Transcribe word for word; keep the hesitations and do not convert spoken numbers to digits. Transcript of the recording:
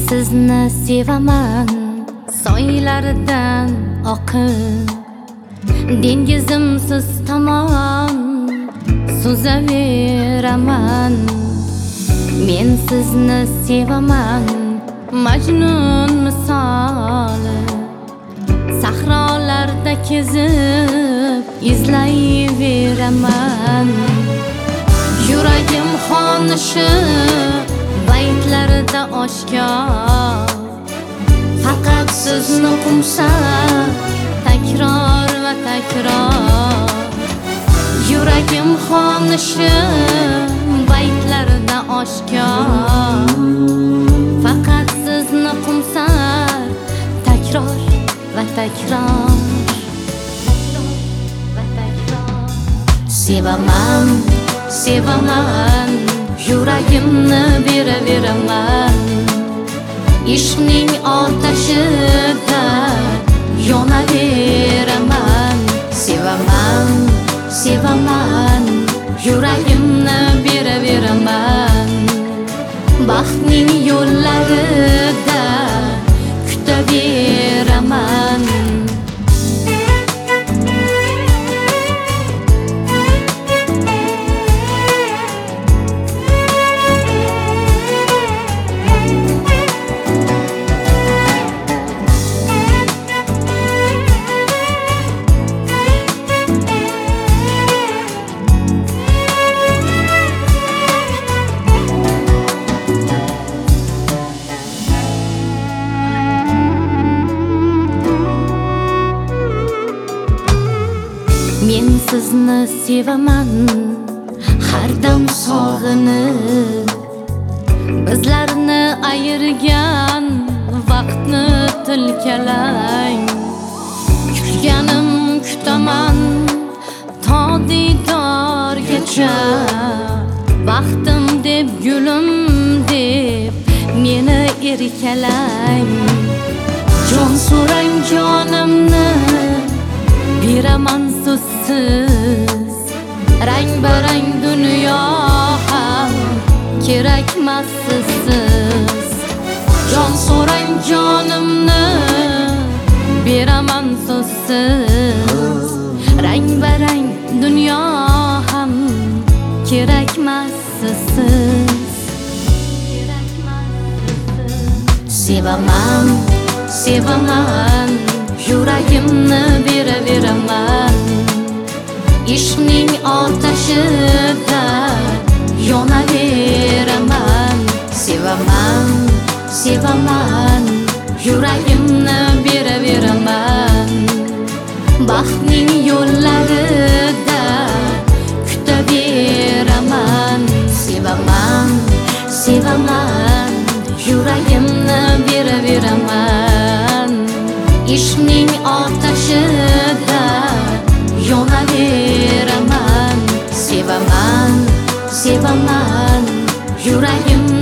sizni sevaman, soylardan oqib dengizim siz tomon suzaveraman. Men sizni sevaman, Majnun misoli sahrolarda kezib izlayveraman. Yuragim xonishi baytlarida oshkor, faqat sizni qumsa takror va takror. Yuragim xonishi baytlarida oshkor, faqat sizni qumsar takror va takror. Sevaman, sevaman, yuragimni beraveraman. Ishqning otashida yonaveraman. Sevaman, sevaman, yuragimni beraveraman. Baxtning yo'llarida kutaveraman. Men sizni sevaman, har dam sog'inib, bizlarni ayirgan vaqtni tilkalang. Kutganim kutaman to diydorgacha, baxtim deb gulim deb meni erkalang. Jon so'rang jonimni beraman so'zsiz, rang barang dunyo ham kerakmas sizsiz. Jon so'rang jonimni beraman so'zsiz, rang barang dunyo ham kerakmas sizsiz. Sevaman, sevaman, yuragimni beraveraman. Ishqning otashida yonaveraman. Sevaman, sevaman, yuragimni beraveraman. Baxtning yo'llarida kutaveraman. Sevaman, sevaman, yuragimni beraveraman. Ishqning otashida yonaveraman. Sevaman, sevaman, yuragim